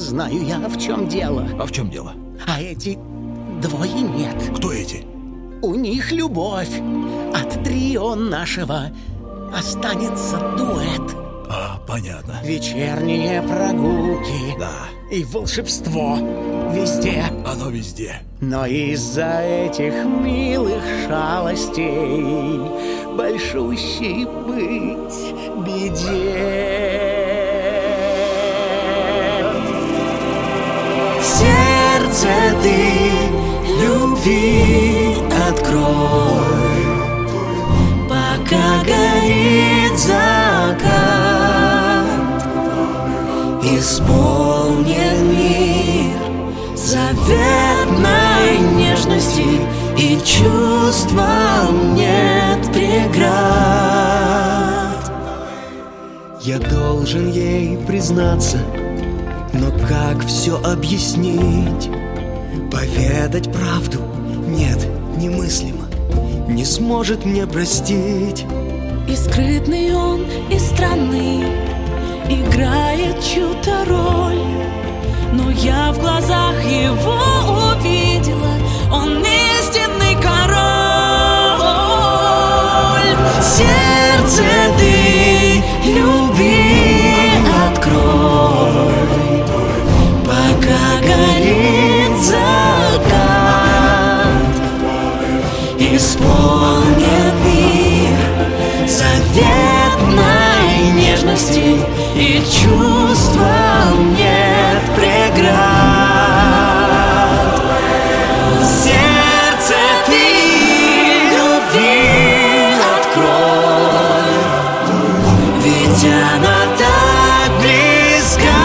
знаю я, в чем дело. А в чем дело? А эти двое нет. Кто эти? У них любовь. От трио нашего останется дуэт. А, понятно. Вечерние прогулки. Да. И волшебство везде. Оно везде. Но из-за этих милых шалостей большущей быть беде. Сердце ты любви открой, пока горит закат, исполнен мир заветной нежности, и чувствам нет преград. Я должен ей признаться, но как все объяснить? Поведать правду? Нет, немыслимо. Не сможет мне простить. И скрытный он, и странный, играет чью-то роль. Но я в глазах его увидела, он истинный король. Сердце ты любви открой, пока горит закат, исполнен мир заветной нежности, и чувствам нет преград. Сердце ты любви открой, ведь она так близка,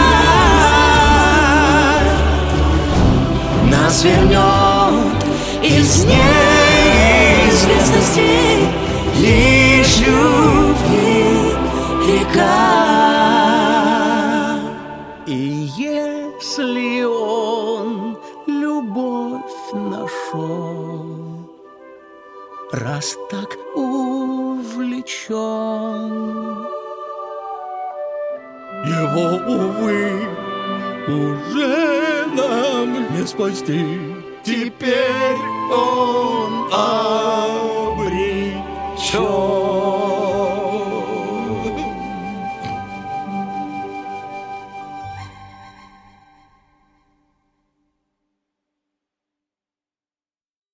нас вернет из неизвестности лишь любви река. И если он любовь нашел, раз так увлечен, Его, увы, уже нам не спасти. Теперь он обречен.